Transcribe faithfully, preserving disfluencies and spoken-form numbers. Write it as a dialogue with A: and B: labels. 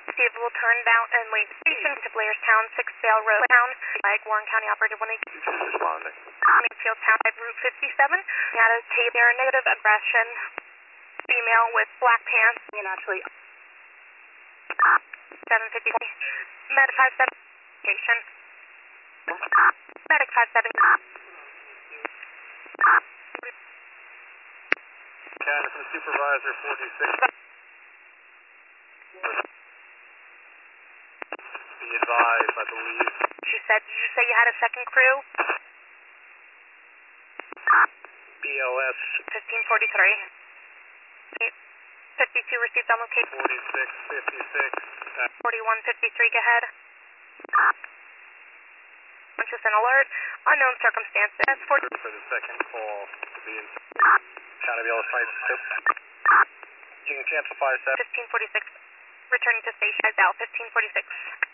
A: Receivable turned out and late station to Blairstown, Six Sail Road, Town, like Warren County Operative one eighty.
B: Responding.
A: Mayfield Town, Route fifty-seven. We had a table negative aggression. Female with black pants. And actually, seven fifty. Medic five seven. Station. Medic five seven.
B: Madison Supervisor forty-six. Be advised, I believe.
A: She said, did you say you had a second crew?
B: B L S
A: fifteen forty-three. fifty-two received on location.
B: forty-six fifty-six.
A: forty-one fifty-three, go ahead. Just an alert. Unknown circumstances. That's forty.
B: For the second call to be in County B L S five six. You can cancel five seven.
A: fifteen forty-six. Returning to station. Out. fifteen forty-six.